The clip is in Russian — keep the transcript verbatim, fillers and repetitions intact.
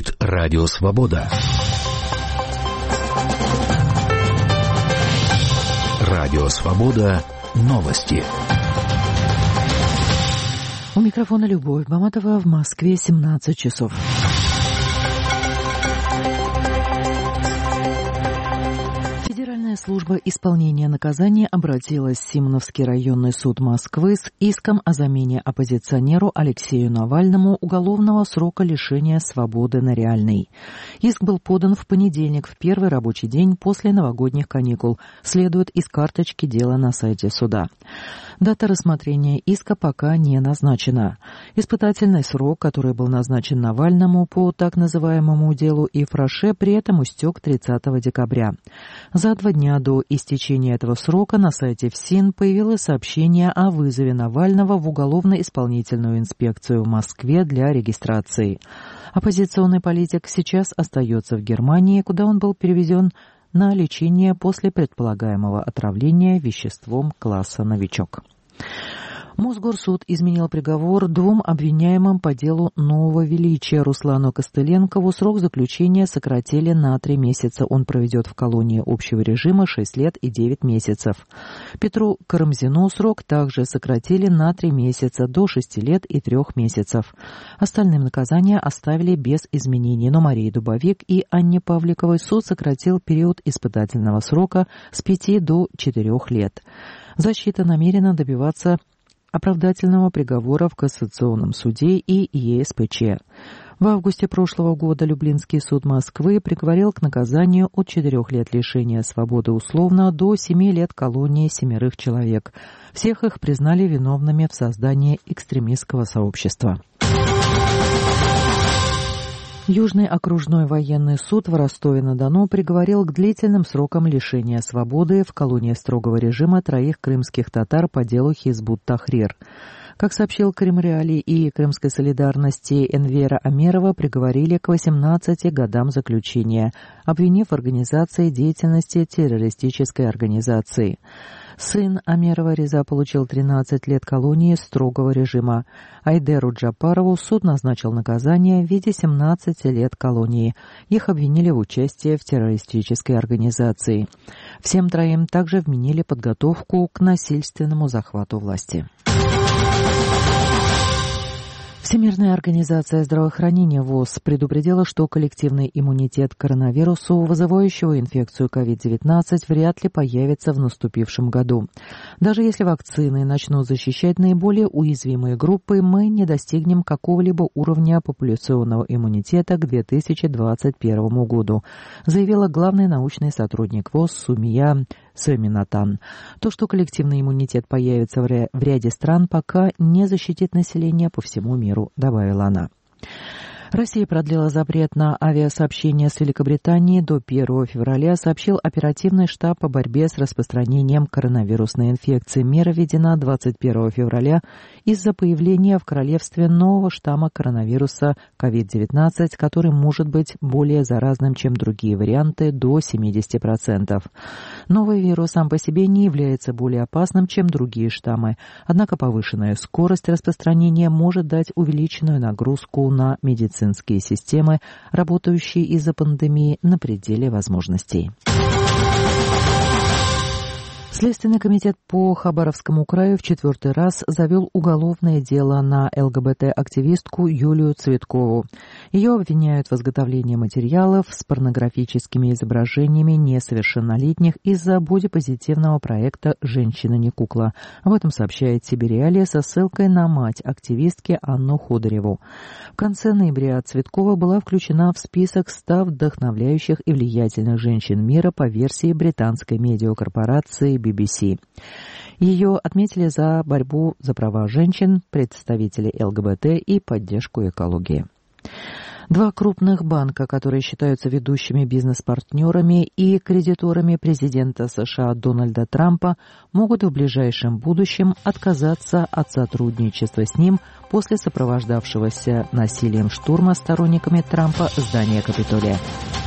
Проект «Радио Свобода». Радио Свобода. Новости. У микрофона Любовь Баматова. В Москве семнадцать часов. Федеральная служба исполнения наказания обратилась в Симоновский районный суд Москвы с иском о замене оппозиционеру Алексею Навальному уголовного срока лишения свободы на реальный. Иск был подан в понедельник, в первый рабочий день после новогодних каникул, следует из карточки дела на сайте суда. Дата рассмотрения иска пока не назначена. Испытательный срок, который был назначен Навальному по так называемому делу Ифраше, при этом истек тридцатого декабря. За два дня до истечения этого срока на сайте ФСИН появилось сообщение о вызове Навального в уголовно-исполнительную инспекцию в Москве для регистрации. Оппозиционный политик сейчас остается в Германии, куда он был перевезен на лечение после предполагаемого отравления веществом класса «Новичок». Мосгорсуд изменил приговор двум обвиняемым по делу Нового Величия. Руслану Костыленкову срок заключения сократили на три месяца. Он проведет в колонии общего режима шесть лет и девять месяцев. Петру Карамзину срок также сократили на три месяца, до шести лет и трех месяцев. Остальным наказания оставили без изменений, но Марии Дубовик и Анне Павликовой суд сократил период испытательного срока с пяти до четырех лет. Защита намерена добиваться оправдательного приговора в Кассационном суде и ЕСПЧ. В августе прошлого года Люблинский суд Москвы приговорил к наказанию от четырех лет лишения свободы условно до семи лет колонии семерых человек. Всех их признали виновными в создании экстремистского сообщества. Южный окружной военный суд в Ростове-на-Дону приговорил к длительным срокам лишения свободы в колонии строгого режима троих крымских татар по делу Хизбут-Тахрир. Как сообщил Крым Реалии и Крымской солидарности, Энвера Амерова приговорили к восемнадцати годам заключения, обвинив в организации деятельности террористической организации. Сын Амерова Реза получил тринадцать лет колонии строгого режима. Айдеру Джапарову суд назначил наказание в виде семнадцати лет колонии. Их обвинили в участии в террористической организации. Всем троим также вменили подготовку к насильственному захвату власти. Всемирная организация здравоохранения ВОЗ предупредила, что коллективный иммунитет к коронавирусу, вызывающего инфекцию ковид девятнадцать, вряд ли появится в наступившем году. Даже если вакцины начнут защищать наиболее уязвимые группы, мы не достигнем какого-либо уровня популяционного иммунитета к две тысячи двадцать первому году, заявила главный научный сотрудник ВОЗ Сумия Сваминатан. То, что коллективный иммунитет появится в ряде стран, пока не защитит население по всему миру, добавила она. Россия продлила запрет на авиасообщение с Великобританией до первого февраля, сообщил оперативный штаб по борьбе с распространением коронавирусной инфекции. Мера введена двадцать первого февраля из-за появления в королевстве нового штамма коронавируса ковид девятнадцать, который может быть более заразным, чем другие варианты, до семидесяти процентов. Новый вирус сам по себе не является более опасным, чем другие штаммы, однако повышенная скорость распространения может дать увеличенную нагрузку на медицинские системы, работающие из-за пандемии на пределе возможностей. Следственный комитет по Хабаровскому краю в четвертый раз завел уголовное дело на ЛГБТ-активистку Юлию Цветкову. Ее обвиняют в изготовлении материалов с порнографическими изображениями несовершеннолетних из-за бодипозитивного проекта «Женщина не кукла». Об этом сообщает Сибириалия со ссылкой на мать активистки Анну Ходыреву. В конце ноября Цветкова была включена в список ста вдохновляющих и влиятельных женщин мира по версии британской медиакорпорации би би си. Ее отметили за борьбу за права женщин, представителей ЛГБТ и поддержку экологии. Два крупных банка, которые считаются ведущими бизнес-партнерами и кредиторами президента США Дональда Трампа, могут в ближайшем будущем отказаться от сотрудничества с ним после сопровождавшегося насилием штурма сторонниками Трампа здания Капитолия.